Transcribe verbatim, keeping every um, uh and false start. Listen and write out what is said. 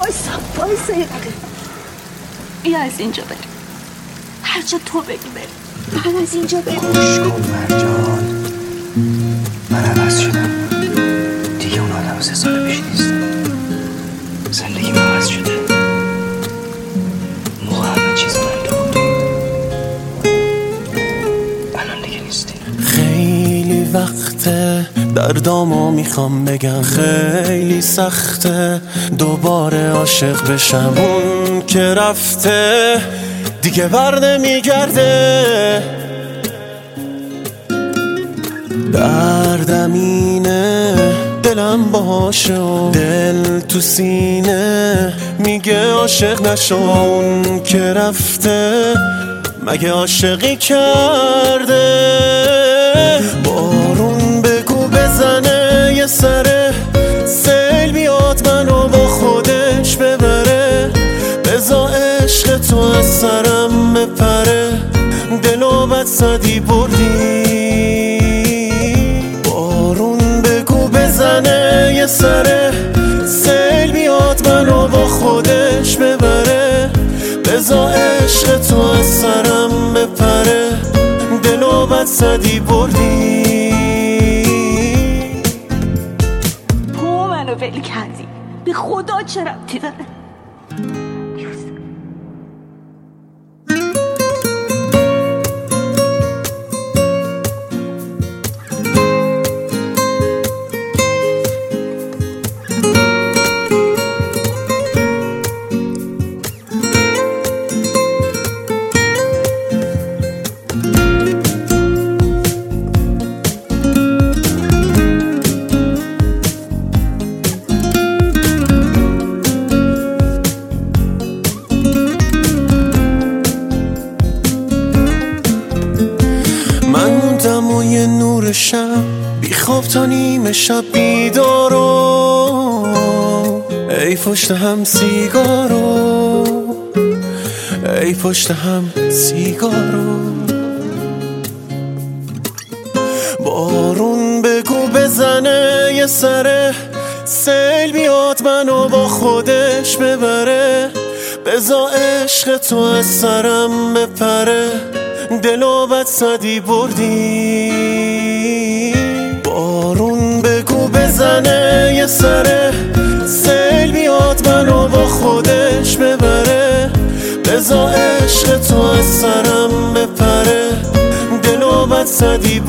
بایستا بایستا یه دقیقه. بیا از اینجا بریم، هر جا تو بگی بریم. بعد از اینجا بریم. خوش کن مرجان، من عوض شدم دیگه. اون آدم سه سال پیش نیستم. زندگی من عوض شده. موقع همه چیز من تو بود، الان دیگه نیستی. خیلی وقته دردامو میخوام بگم، خیلی سخته دوباره عاشق بشم. اون که رفته دیگه بر نمیگرده. دردم اینه دلم باشه و دل تو سینه میگه عاشق نشو. اون که رفته مگه عاشقی کرده؟ بارون بگو بزنه یه سره، سیل بیاد منو با خودش ببره. بزا عشق تو از سرم بپره، دلو بد صدی بردی. بارون بگو بزنه یه سره، سیل بیاد منو با خودش ببره. بزا عشق تو از سرم بپره، دلو بد صدی بردی. تو منو ول کردی، به خدا چه ربطی داره؟ دمای نور شب بی خواب تا نیمه شب بیدارو، ای پشت هم سیگارو، ای پشت هم سیگارو. بارون بگو بزنه یه سره، سیل بیاد منو با خودش ببره. بزا عشق تو از سرم بپره، دلو بد صدی بردی. بارون بگو بزنه یه سره، سیل بیاد منو با خودش ببره. بزا عشق تو از سرم بپره، دلو بد صدی